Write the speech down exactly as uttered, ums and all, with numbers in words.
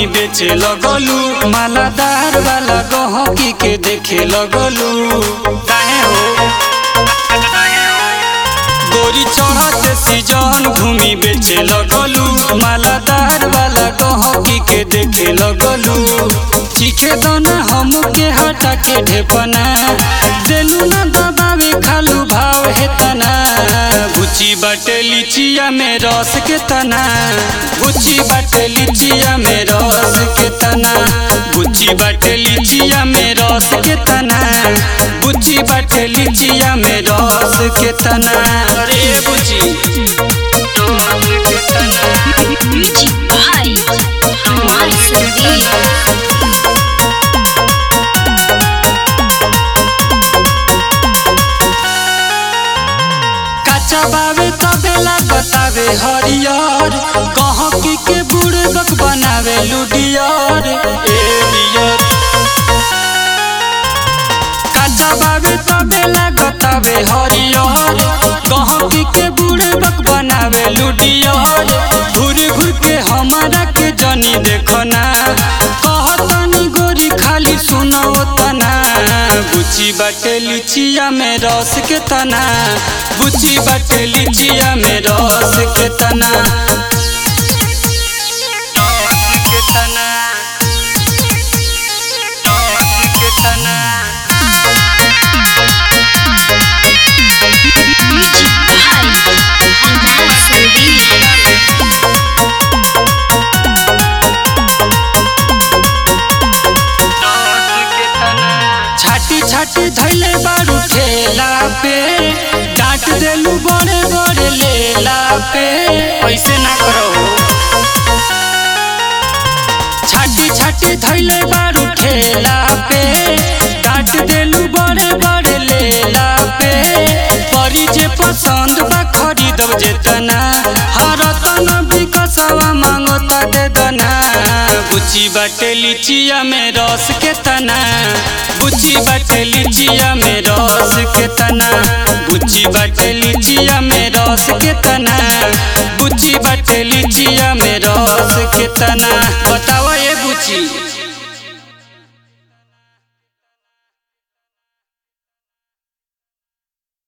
घूमी बेचे लगलू, मालादार वाला गहकी के देखे लगलू। काहे हो गोरी चढ़ते सीजन घूमी बेचे लगलू, मालादार वाला गहकी के देखे लगलू। चीखे दाना हम के हटा के ढेपना, देलू ना दबावे खालू भाव है तना। बुची बाटे लीचिया में रस के तना, बुची बाटे लीचिया में रस के तना, बुची बाटे लीचिया में रस के तना, बुची बाटे लीचिया में रस के तना। अरे बुची रस के तना। Music by Amar Sandeep. बावे तबेला बतावे हरियर, गहकी के बुड़बक बनावे लुडियर। ए डियर काचा बावे तबेला बतावे हरियर, गहकी के बुड़बक बनावे लुडियर। घूर घूर के हमारा के जनी देखना, कहतनी गोरी खाली सुनो तना। बुची बाटे लीचिया में रस के तना, बुची बाटे लीचिया में रस के तना, रस के तना, रस के तना। Music by Amar Sandeep. छाटी छाटी धैले बारू ठेला पे, डांट देलू बड़े बड़े लेला पे। ऐसे ना करो, छाटी छाटी धैले बारू ठेला पे, डांट देलू बड़े बड़े लेला पे। परी जे पसंद बा खरीदब जेतना, हर तना बिकसवा मांगता दे दना। बुची बाटे लीचिया में रस के तना, बुची बाटे लीचिया में रस के तना, बुची बाटे लीचिया में रस के तना, बुची बाटे लीचिया में रस के तना। बताओ ये बुची।